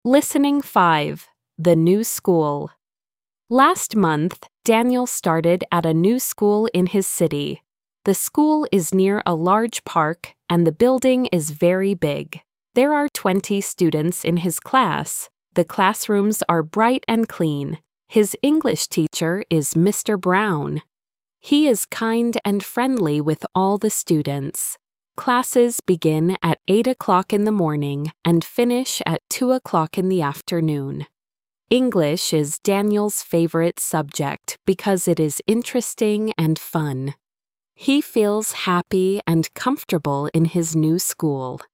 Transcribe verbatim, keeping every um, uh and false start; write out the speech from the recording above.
Listening five. The New School. Last month, Daniel started at a new school in his city. The school is near a large park, and the building is very big. There are twenty students in his class. The classrooms are bright and clean. His English teacher is Mister Brown. He is kind and friendly with all the students. Classes begin at eight o'clock in the morning and finish at two o'clock in the afternoon. English is Daniel's favorite subject because it is interesting and fun. He feels happy and comfortable in his new school.